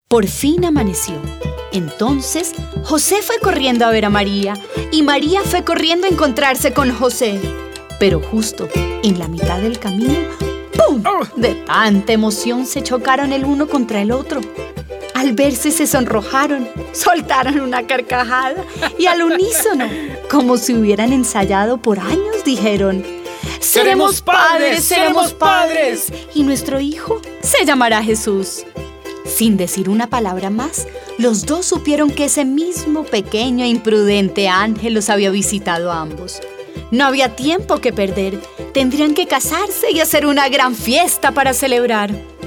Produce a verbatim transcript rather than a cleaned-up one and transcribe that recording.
Por fin amaneció. Entonces, José fue corriendo a ver a María y María fue corriendo a encontrarse con José. Pero justo en la mitad del camino, ¡pum! De tanta emoción se chocaron el uno contra el otro. Al verse se sonrojaron, soltaron una carcajada y al unísono, como si hubieran ensayado por años, dijeron: ¡Seremos padres, seremos padres! Y nuestro hijo se llamará Jesús. Sin decir una palabra más, los dos supieron que ese mismo pequeño e imprudente ángel los había visitado a ambos. No había tiempo que perder. Tendrían que casarse y hacer una gran fiesta para celebrar.